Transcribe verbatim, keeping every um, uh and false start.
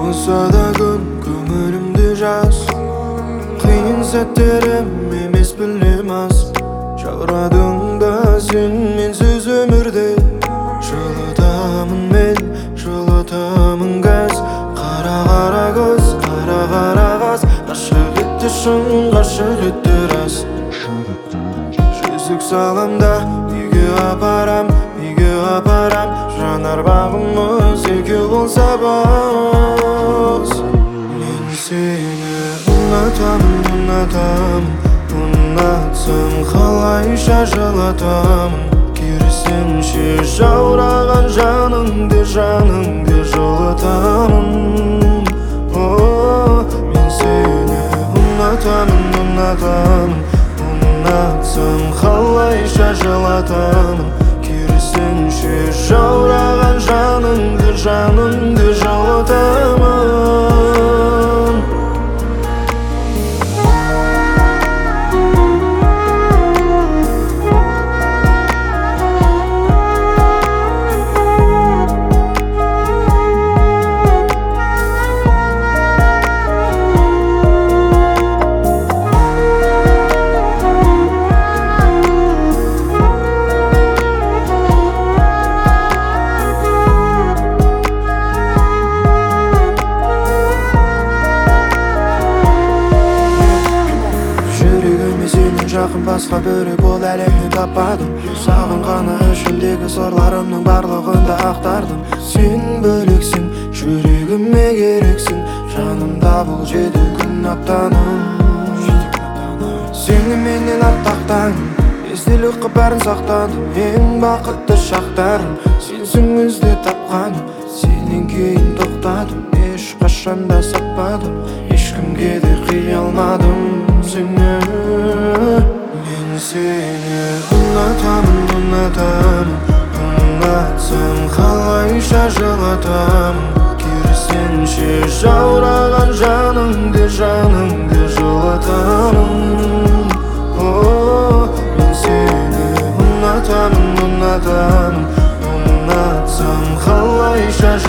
болса да күн көңілімде жаз. Қиын сәттерім емес білем аз. Жаурадың да сен менсіз өмірде. Жылытамын мен, жылытамын газ. Қара қара көз, қара қара қаз. Ғашық етті шын, ғашық етті рас. Жүзік салам да үйге апарам, үйге апарам. Жанар бағымыз екеу болса боз. Мен сені ұнатамын, ұнатамын. Ұнатсам қалайша жылатамын. Керісінше жаураған жаныңды, жаныңды жылытамын. Мен сені ұнатамын, ұнатамын. Ұнатсам қалайша жылатамын. Керісінше жаураған жаныңды, жаныңды жылытамын. Жақын басқа бөлек ол әлемді таппадым. Саған ғана ішімдегі сорларымның барлығында ақтардым. Сен бөлексің, жүрегіме керексің. Жанымда бұл жеті күн аптаным. Сені менен артықтадым, естелік қып бәрін сақтадым. Ең бақытты шақтарым сенсің өзде тапқаным. Сенен кейін тоқтадым, ешқашан да сатпадым. Ешкімге де қия алмадым сені. Мен сені ұнатамын, ұнатамын. Ұнатсам қалайша жылатамын. Керісінше жаураған жаныңды, жаныңды жылатамын. Мен сені ұнатамын, ұнатамын. Ұнатсам қалайша